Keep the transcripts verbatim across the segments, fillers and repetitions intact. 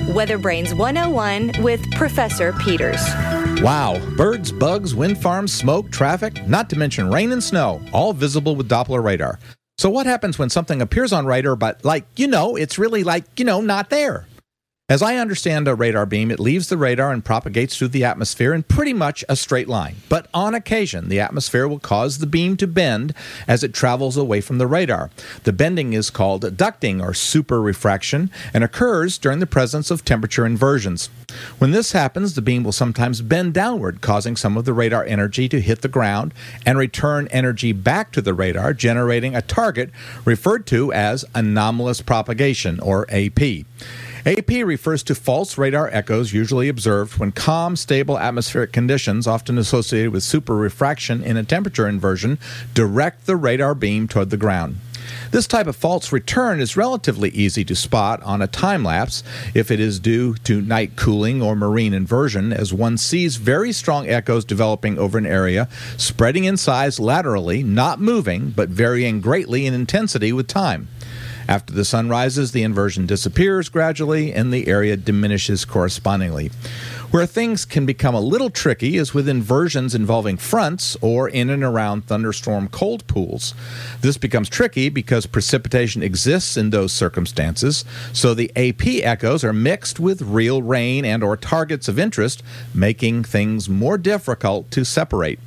Weather Brains one oh one with Professor Peters. Wow, birds, bugs, wind farms, smoke, traffic, not to mention rain and snow, all visible with Doppler radar. So what happens when something appears on radar, but like, you know, it's really like, you know, not there? As I understand a radar beam, it leaves the radar and propagates through the atmosphere in pretty much a straight line. But on occasion, the atmosphere will cause the beam to bend as it travels away from the radar. The bending is called ducting or superrefraction and occurs during the presence of temperature inversions. When this happens, the beam will sometimes bend downward, causing some of the radar energy to hit the ground and return energy back to the radar, generating a target referred to as anomalous propagation, or A P. A P refers to false radar echoes usually observed when calm, stable atmospheric conditions, often associated with superrefraction in a temperature inversion, direct the radar beam toward the ground. This type of false return is relatively easy to spot on a time-lapse if it is due to night cooling or marine inversion, as one sees very strong echoes developing over an area, spreading in size laterally, not moving, but varying greatly in intensity with time. After the sun rises, the inversion disappears gradually and the area diminishes correspondingly. Where things can become a little tricky is with inversions involving fronts or in and around thunderstorm cold pools. This becomes tricky because precipitation exists in those circumstances, so the A P echoes are mixed with real rain and or targets of interest, making things more difficult to separate.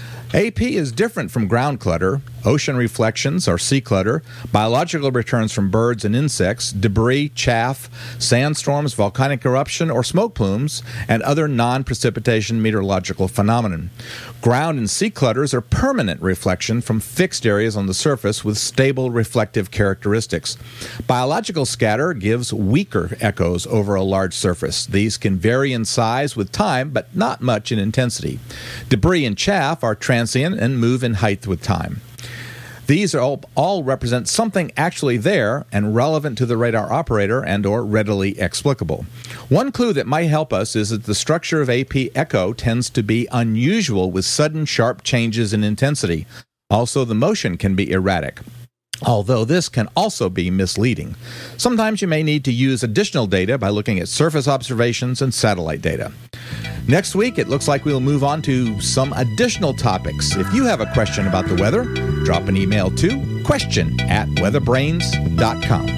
A P is different from ground clutter, ocean reflections or sea clutter, biological returns from birds and insects, debris, chaff, sandstorms, volcanic eruption, or smoke plumes, and other non-precipitation meteorological phenomenon. Ground and sea clutters are permanent reflection from fixed areas on the surface with stable reflective characteristics. Biological scatter gives weaker echoes over a large surface. These can vary in size with time, but not much in intensity. Debris and chaff are transient and move in height with time. These are all, all represent something actually there and relevant to the radar operator and or readily explicable. One clue that might help us is that the structure of A P echo tends to be unusual with sudden sharp changes in intensity. Also, the motion can be erratic, although this can also be misleading. Sometimes you may need to use additional data by looking at surface observations and satellite data. Next week, it looks like we'll move on to some additional topics. If you have a question about the weather, drop an email to question at weatherbrains dot com.